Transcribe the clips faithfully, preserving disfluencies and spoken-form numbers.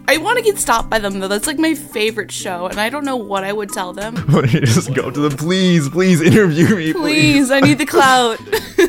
I want to get stopped by them though. That's like my favorite show, and I don't know what I would tell them. You just go to them, please, please interview me, please. Please, I need the clout.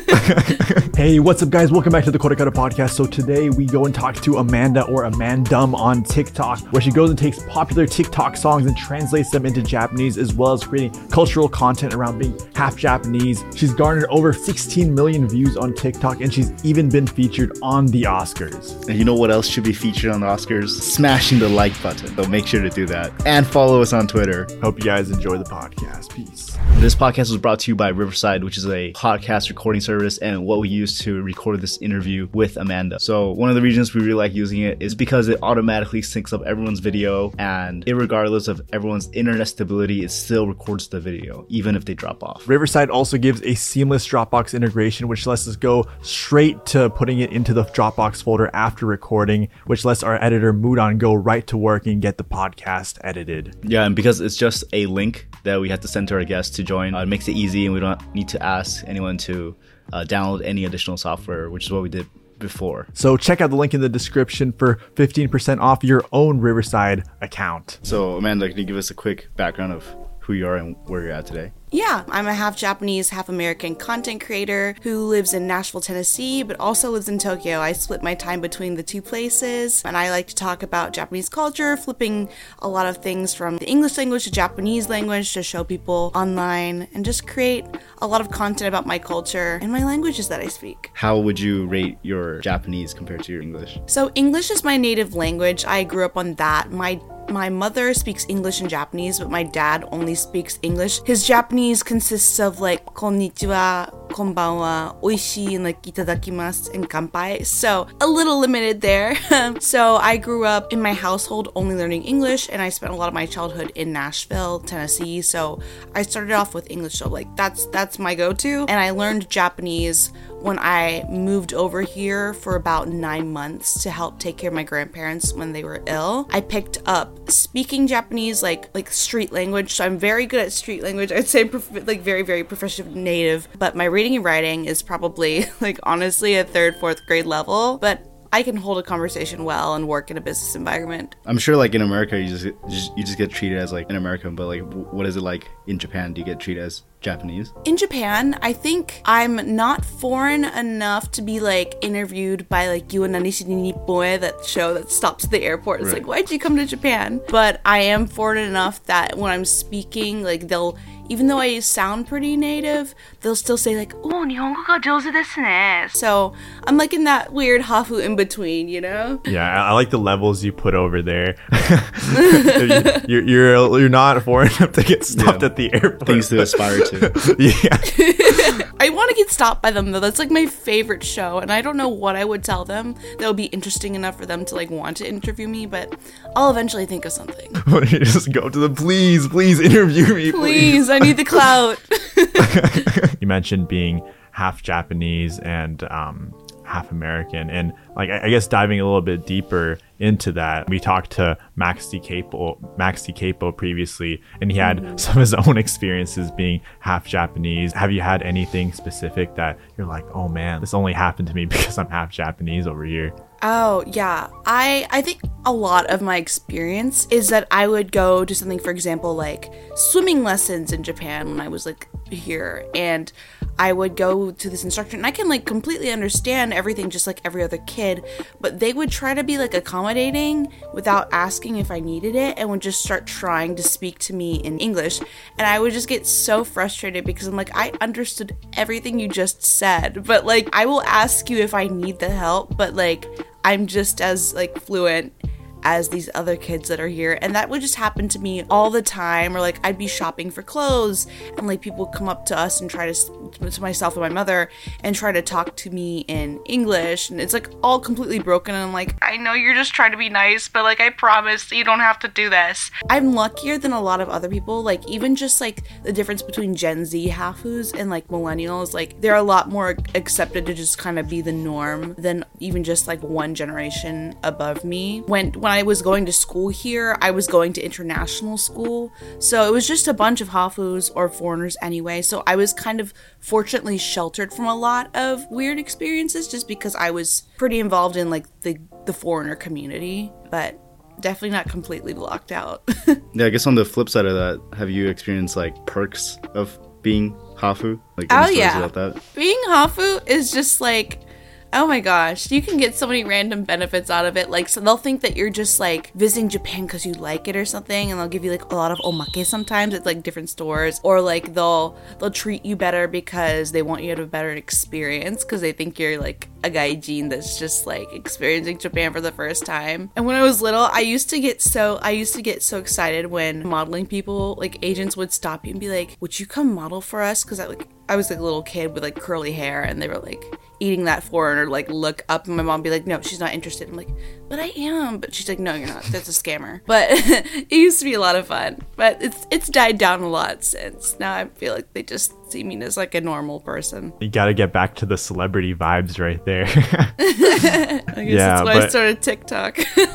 Hey, what's up, guys? Welcome back to the Korekara Podcast. So today we go and talk to Amanda, or Amandum, on TikTok, where she goes and takes popular TikTok songs and translates them into Japanese, as well as creating cultural content around being half Japanese. She's garnered over sixteen million views on TikTok, and she's even been featured on the Oscars. And you know what else should be featured on the Oscars? Smashing the like button. So make sure to do that. And follow us on Twitter. Hope you guys enjoy the podcast. Peace. This podcast was brought to you by Riverside, which is a podcast recording service and what we use to record this interview with Amanda. So one of the reasons we really like using it is because it automatically syncs up everyone's video, and irregardless of everyone's internet stability, it still records the video, even if they drop off. Riverside also gives a seamless Dropbox integration, which lets us go straight to putting it into the Dropbox folder after recording, which lets our editor Mudon go right to work and get the podcast edited. Yeah, and because it's just a link that we have to send to our guests to join, uh, it makes it easy, and we don't need to ask anyone to uh, download any additional software, which is what we did before. So check out the link in the description for fifteen percent off your own Riverside account. So Amanda, can you give us a quick background of who you are and where you're at today? Yeah, I'm a half Japanese, half American content creator who lives in Nashville, Tennessee, but also lives in Tokyo. I split my time between the two places, and I like to talk about Japanese culture, flipping a lot of things from the English language to Japanese language to show people online, and just create a lot of content about my culture and my languages that I speak. How would you rate your Japanese compared to your English? So English is my native language. I grew up on that. My My mother speaks English and Japanese, but my dad only speaks English. His Japanese consists of like konnichiwa, konbanwa, oishii, and like itadakimasu and kanpai. So a little limited there. So I grew up in my household only learning English, and I spent a lot of my childhood in Nashville, Tennessee. So I started off with English. So like that's that's my go-to. And I learned Japanese when I moved over here for about nine months to help take care of my grandparents when they were ill. I picked up speaking Japanese, like like street language. So I'm very good at street language. I'd say prof- like very, very proficient native. But my reading and writing is probably like honestly a third, fourth grade level. But I can hold a conversation well and work in a business environment. I'm sure like in America, you just, just you just get treated as like an American, but like what is it like in Japan? Do you get treated as Japanese? In Japan, I think I'm not foreign enough to be like interviewed by like You and Nanishi ni Nippoe, that show that stops at the airport. It's right. Like, why'd you come to Japan? But I am foreign enough that when I'm speaking, like they'll, even though I sound pretty native, they'll still say like, "Oh, Nihongo ga jouzu desu ne." So I'm like in that weird hafu in between, you know? Yeah, I like the levels you put over there. you're, you're you're not foreign enough to get stopped yeah. at the airport. Things to aspire to. Yeah. I want to get stopped by them though. That's like my favorite show, and I don't know what I would tell them that would be interesting enough for them to like want to interview me, but I'll eventually think of something. You just go to them, please, please interview me, please. Please, I need the clout. You mentioned being half Japanese and um, half American, and like I, I guess diving a little bit deeper into that, we talked to Max D. Capo, Max D. Capo previously, and he had mm-hmm. some of his own experiences being half Japanese. Have you had anything specific that you're like, oh man, this only happened to me because I'm half Japanese over here? Oh, yeah. I I think a lot of my experience is that I would go to something, for example, like swimming lessons in Japan when I was like here, and I would go to this instructor, and I can like completely understand everything just like every other kid, but they would try to be like accommodating without asking if I needed it, and would just start trying to speak to me in English, and I would just get so frustrated because I'm like, I understood everything you just said, but like I will ask you if I need the help, but like I'm just as like fluent as these other kids that are here, and that would just happen to me all the time. Or like I'd be shopping for clothes, and like people would come up to us and try to to myself and my mother and try to talk to me in English, and it's like all completely broken, and I'm like, I know you're just trying to be nice, but like I promise you don't have to do this. I'm luckier than a lot of other people. Like even just like the difference between Gen Z hafus and like millennials, like they're a lot more accepted to just kind of be the norm than even just like one generation above me. When when I was going to school here, I was going to international school, so it was just a bunch of hafus or foreigners anyway, so I was kind of fortunately sheltered from a lot of weird experiences just because I was pretty involved in like the the foreigner community. But definitely not completely blocked out. Yeah, I guess on the flip side of that, have you experienced like perks of being Hafu? Like, Oh any stories yeah, about that? being Hafu is just like, oh my gosh, you can get so many random benefits out of it. Like, so they'll think that you're just like visiting Japan because you like it or something, and they'll give you like a lot of omake sometimes at like different stores, or like they'll they'll treat you better because they want you to have a better experience because they think you're like a gaijin that's just like experiencing Japan for the first time. And when I was little, I used to get so I used to get so excited when modeling people, like agents, would stop you and be like, "Would you come model for us?" Because I like I was like a little kid with like curly hair, and they were like eating that foreigner, like look up, and my mom be like, "No, she's not interested." I'm like, "But I am." But she's like, "No, you're not. That's a scammer." But it used to be a lot of fun. But it's it's died down a lot since. Now I feel like they just see me as like a normal person. You got to get back to the celebrity vibes right there. I guess Yeah, that's why but- I started TikTok.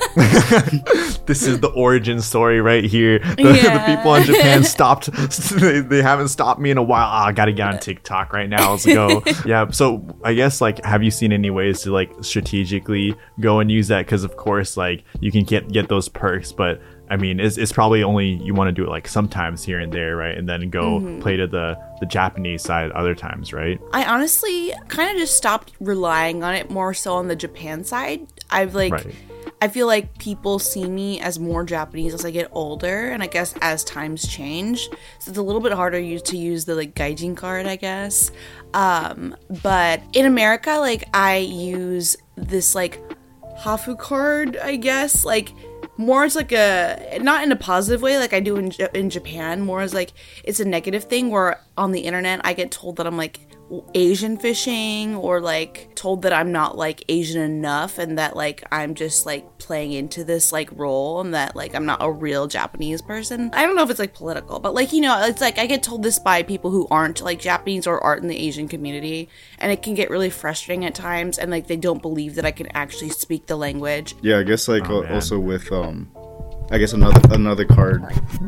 This is the origin story right here. The, Yeah. the people in Japan stopped. They, they haven't stopped me in a while. Ah, I gotta get on TikTok right now. Let's go. Yeah. So I guess like, have you seen any ways to like strategically go and use that? Because of course, like you can get get those perks, but I mean, it's, it's probably only you want to do it like sometimes here and there, right? And then go Mm-hmm. play to the the Japanese side other times, right? I honestly kind of just stopped relying on it, more so on the Japan side. I've like, Right. I feel like people see me as more Japanese as I get older, and I guess as times change, so it's a little bit harder use to use the like gaijin card, I guess. Um, but in America, like I use this like Hafu card, I guess, like more as like a, not in a positive way like I do in, J- in Japan, more as like it's a negative thing where on the internet I get told that I'm like Asian fishing, or like told that I'm not like Asian enough, and that like I'm just like playing into this like role, and that like I'm not a real Japanese person. I don't know if it's like political, but like, you know, it's like I get told this by people who aren't like Japanese or aren't in the Asian community, and it can get really frustrating at times, and like they don't believe that I can actually speak the language. Yeah, I guess like Oh, al- man. also with um, I guess another another card.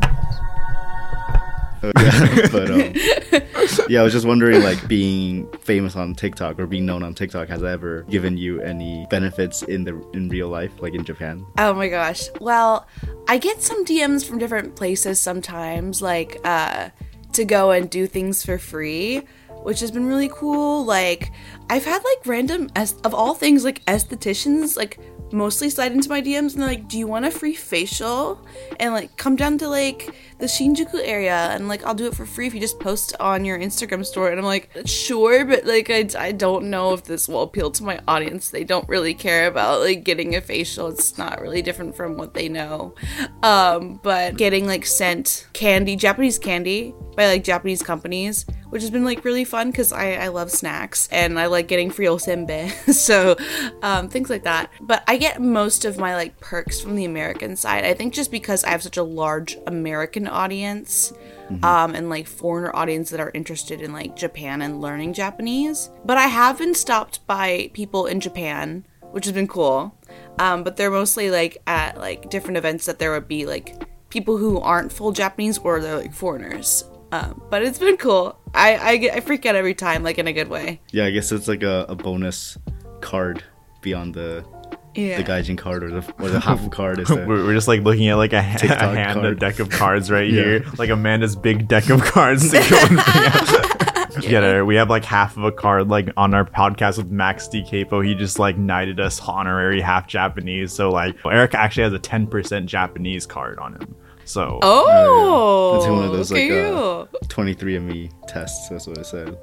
Uh, yeah, but um, yeah, I was just wondering, like being famous on TikTok or being known on TikTok, has that ever given you any benefits in the in real life, like in Japan? Oh my gosh. Well, I get some D Ms from different places sometimes, like uh, to go and do things for free, which has been really cool. Like, I've had like random, es- of all things, like estheticians, like mostly slide into my D Ms and they're like, "Do you want a free facial? And like come down to like the Shinjuku area, and like I'll do it for free if you just post on your Instagram story." And I'm like, "Sure, but like I, I don't know if this will appeal to my audience. They don't really care about like getting a facial. It's not really different from what they know." Um, but getting like sent candy, Japanese candy by like Japanese companies, which has been like really fun because I, I love snacks and I like getting free osenbe. So um, things like that. But I get most of my like perks from the American side. I think just because I have such a large American audience, um, and like foreigner audience that are interested in like Japan and learning Japanese. But I have been stopped by people in Japan, which has been cool. Um, but they're mostly like at like different events that there would be like people who aren't full Japanese, or they're like foreigners. Um, but it's been cool. I, I, get- I freak out every time, like in a good way. Yeah, I guess it's like a, a bonus card beyond the Yeah. the gaijin card or the or the hafu card. Is the, We're, we're just like looking at like a, ha- TikTok a hand, a card. deck of cards right Yeah. here, like Amanda's big deck of cards to go and bring out. Get her. We have like half of a card like on our podcast with Max D Capo. He just like knighted us honorary half Japanese. So like Eric actually has a ten percent Japanese card on him. So Oh, It's one of those, like, okay. uh, twenty-three and me tests. That's what it said.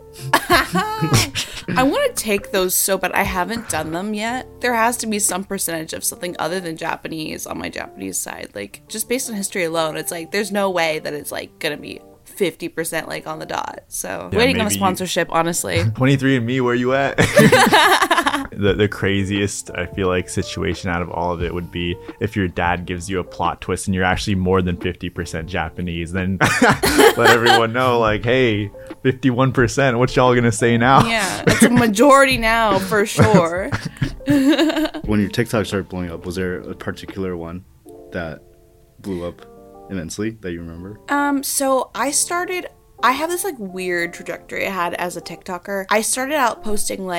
I want to take those so bad. I haven't done them yet. There has to be some percentage of something other than Japanese on my Japanese side. Like, just based on history alone, it's like, there's no way that it's like gonna be fifty percent like on the dot. So Yeah, waiting on a maybe you- sponsorship, honestly. twenty-three and me, where you at? the the craziest I feel like situation out of all of it would be if your dad gives you a plot twist and you're actually more than fifty percent Japanese. Then let everyone know, like, hey, fifty-one percent. What y'all gonna say now? Yeah, it's a majority now for sure. When your TikTok started blowing up, was there a particular one that blew up immensely that you remember? Um, so I started, I have this like weird trajectory I had as a TikToker. I started out posting like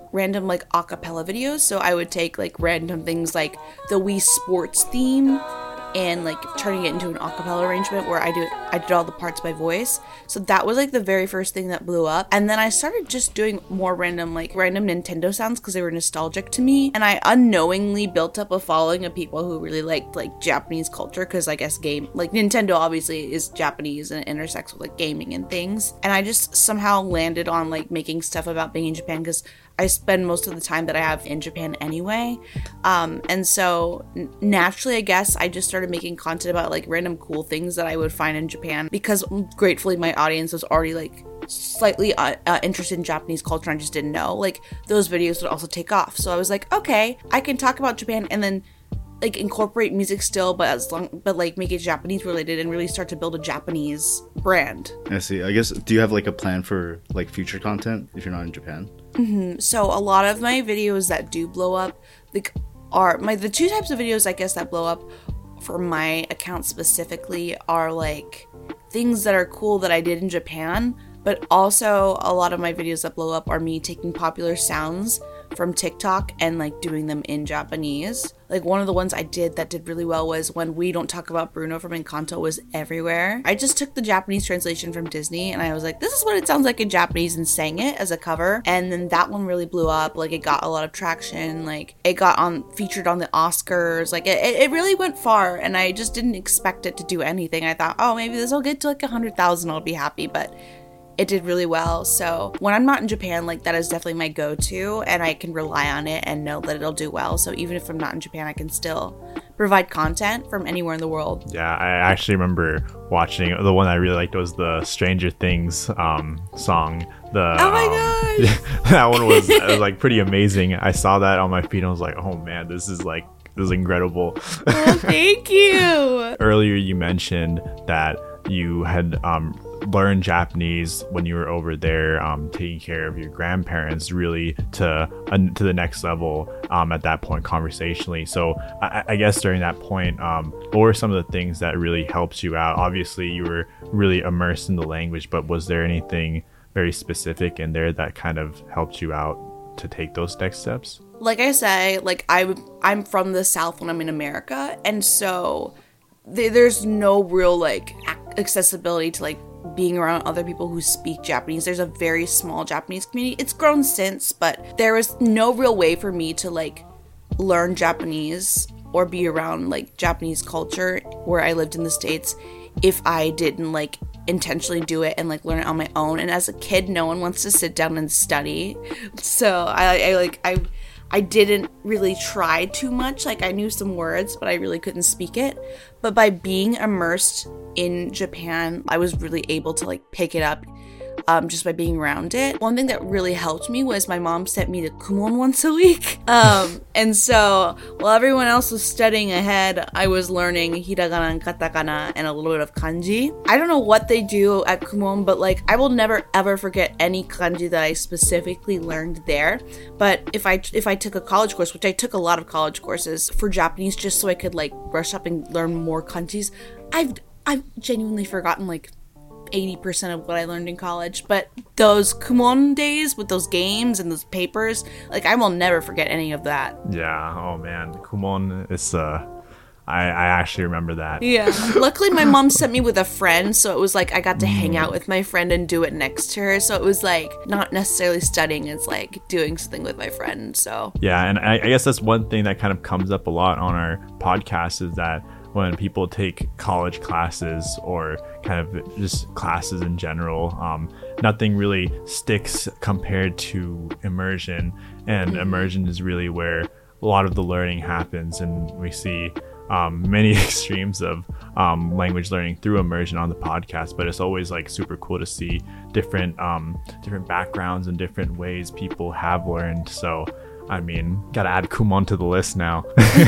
random like a cappella videos. So I would take like random things like the Wii Sports theme and like turning it into an a cappella arrangement where I do I did all the parts by voice. So that was like the very first thing that blew up. And then I started just doing more random like random Nintendo sounds because they were nostalgic to me. And I unknowingly built up a following of people who really liked like Japanese culture because I guess game like Nintendo obviously is Japanese and intersects with like gaming and things. And I just somehow landed on like making stuff about being in Japan because I spend most of the time that I have in Japan anyway. Um, and so n- naturally, I guess, I just started making content about like random cool things that I would find in Japan because gratefully my audience was already like slightly uh, uh, interested in Japanese culture and I just didn't know. Like those videos would also take off. So I was like, okay, I can talk about Japan and then like incorporate music still, but as long, but like make it Japanese related and really start to build a Japanese brand. I see. I guess, do you have like a plan for like future content if you're not in Japan? Mm-hmm. So a lot of my videos that do blow up, like, are my the two types of videos I guess that blow up for my account specifically are like things that are cool that I did in Japan, but also a lot of my videos that blow up are me taking popular sounds from TikTok and like doing them in Japanese. Like one of the ones I did that did really well was when We Don't Talk About Bruno from Encanto was everywhere. I just took the Japanese translation from Disney and I was like, this is what it sounds like in Japanese and sang it as a cover. And then that one really blew up. Like it got a lot of traction. Like it got on featured on the Oscars. Like it, it really went far and I just didn't expect it to do anything. I thought, oh, maybe this will get to like a hundred thousand. I'll be happy. But it did really well. So when I'm not in Japan, like that is definitely my go-to and I can rely on it and know that it'll do well. So even if I'm not in Japan, I can still provide content from anywhere in the world. Yeah, I actually remember watching, the one I really liked was the Stranger Things um, song. The, oh my um, gosh! That one was, was like pretty amazing. I saw that on my feed and I was like, oh man, this is like, this is incredible. Oh, thank you! Earlier you mentioned that you had um, learned Japanese when you were over there, um, taking care of your grandparents, really to uh, to the next level um, at that point conversationally. So I, I guess during that point, um, what were some of the things that really helped you out? Obviously, you were really immersed in the language, but was there anything very specific in there that kind of helped you out to take those next steps? Like I say, like I, I'm from the South when I'm in America, and so th- there's no real like accessibility to like being around other people who speak Japanese. There's a very small Japanese community. It's grown since, but there was no real way for me to like learn Japanese or be around like Japanese culture where I lived in the States if I didn't like intentionally do it and like learn it on my own. And as a kid, no one wants to sit down and study. So I, I like I I didn't really try too much. Like I knew some words, but I really couldn't speak it. But by being immersed in Japan, I was really able to like pick it up um, just by being around it. One thing that really helped me was my mom sent me to Kumon once a week. Um, and so while everyone else was studying ahead, I was learning hiragana and katakana and a little bit of kanji. I don't know what they do at Kumon, but like I will never ever forget any kanji that I specifically learned there. But if I if I took a college course, which I took a lot of college courses for Japanese just so I could like brush up and learn more kanjis, I've I've genuinely forgotten like eighty percent of what I learned in college, but those Kumon days with those games and those papers, like I will never forget any of that. Yeah, oh man, Kumon is uh I, I actually remember that. Yeah. Luckily my mom sent me with a friend, so it was like I got to hang out with my friend and do it next to her, so it was like not necessarily studying, it's like doing something with my friend. So yeah, and I, I guess that's one thing that kind of comes up a lot on our podcast is that when people take college classes or kind of just classes in general, um, nothing really sticks compared to immersion. And mm-hmm. immersion is really where a lot of the learning happens. And we see um, many extremes of um, language learning through immersion on the podcast. But it's always like super cool to see different um, different backgrounds and different ways people have learned. So I mean, gotta add Kumon to the list now.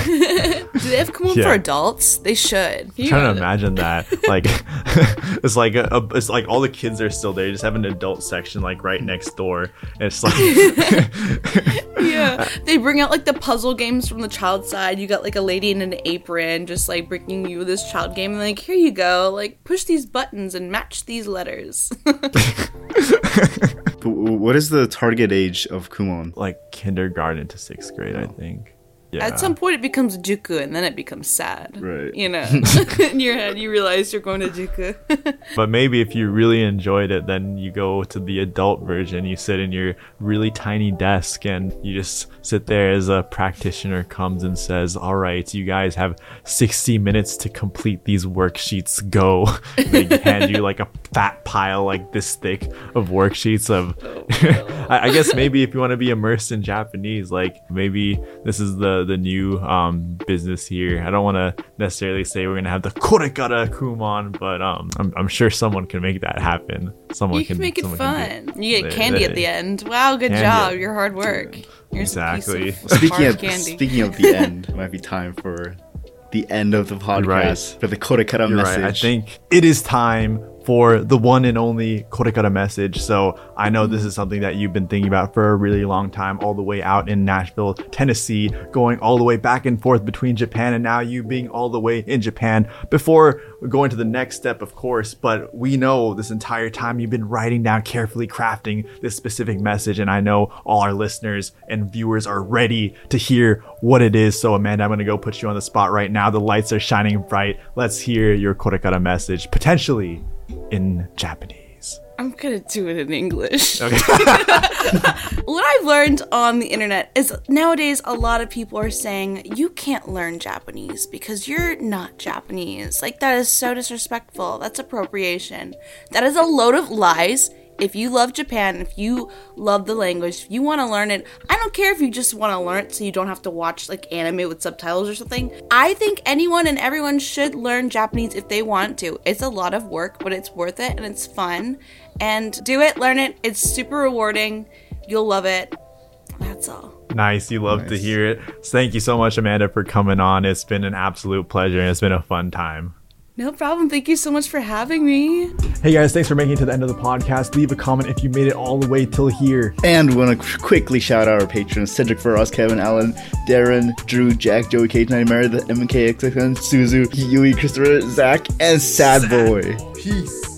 Do they have Kumon yeah. for adults? They should. I'm trying to imagine that. Like, it's like a, a, it's like all the kids are still there. You just have an adult section like right next door. It's like, yeah, they bring out like the puzzle games from the child side. You got like a lady in an apron, just like bringing you this child game. And like, here you go. Like, push these buttons and match these letters. But what is the target age of Kumon? Like kindergarten to sixth grade, I think. Yeah. At some point, it becomes juku, and then it becomes sad. Right. You know, in your head, you realize you're going to juku. But maybe if you really enjoyed it, then you go to the adult version. You sit in your really tiny desk and you just sit there as a practitioner comes and says, all right, you guys have sixty minutes to complete these worksheets. Go. They hand you like a fat pile like this thick of worksheets of... Oh, no. I, I guess maybe if you want to be immersed in Japanese, like maybe this is the the new um business here. I don't want to necessarily say we're gonna have the korekara Kumon, but um I'm, I'm sure someone can make that happen. Someone you can, can make it fun. Can you get candy at the end. Wow, good candy job. at, Your hard work. Here's exactly. A piece of Speaking of candy. speaking of the end, it might be time for the end of the podcast right. for the korekara You're message. Right. I think it is time for the one and only korekara message. So I know this is something that you've been thinking about for a really long time, all the way out in Nashville, Tennessee, going all the way back and forth between Japan, and now you being all the way in Japan before going to the next step, of course. But we know this entire time you've been writing down, carefully crafting this specific message, and I know all our listeners and viewers are ready to hear what it is. So Amanda, I'm going to go put you on the spot right now. The lights are shining bright. Let's hear your korekara message, potentially in Japanese. I'm gonna do it in English. Okay. What I've learned on the internet is nowadays a lot of people are saying you can't learn Japanese because you're not Japanese. Like, that is so disrespectful. That's appropriation. That is a load of lies. If you love Japan, if you love the language, if you want to learn it, I don't care if you just want to learn it so you don't have to watch like anime with subtitles or something. I think anyone and everyone should learn Japanese if they want to. It's a lot of work, but it's worth it and it's fun. And do it, learn it. It's super rewarding. You'll love it. That's all. Nice. You love Nice. to hear it. So thank you so much, Amanda, for coming on. It's been an absolute pleasure and it's been a fun time. No problem. Thank you so much for having me. Hey guys, thanks for making it to the end of the podcast. Leave a comment if you made it all the way till here. And we want to quickly shout out our patrons: Cedric Faraz, Kevin Allen, Darren, Drew, Jack, Joey, Kate, Night Mary, the M K X X N, Suzu, Yui, Christopher, Zach, and Sad Boy. Peace.